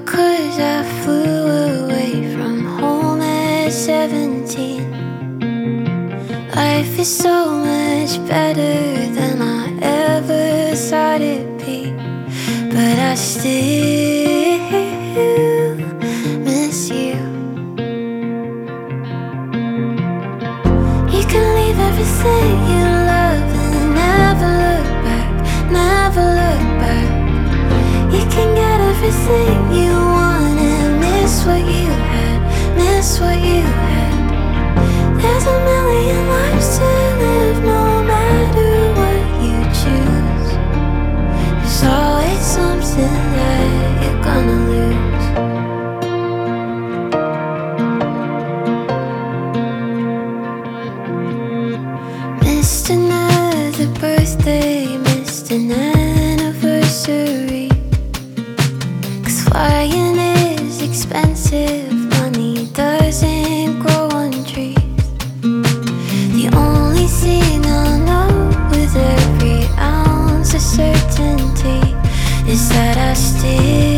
'cause I flew away from home at 17. Life is so much better than I ever thought it'd be, but I still miss you. You can leave everything you love and never look back, never look back. You can get everything you want and miss what you had, miss what you had. There's a million lives to live no matter what you choose. There's always something that you're gonna lose. Missed another birthday, missed an anniversary. 'Cause flying is expensive, money doesn't grow on trees. The only thing I know with every ounce of certainty is that I still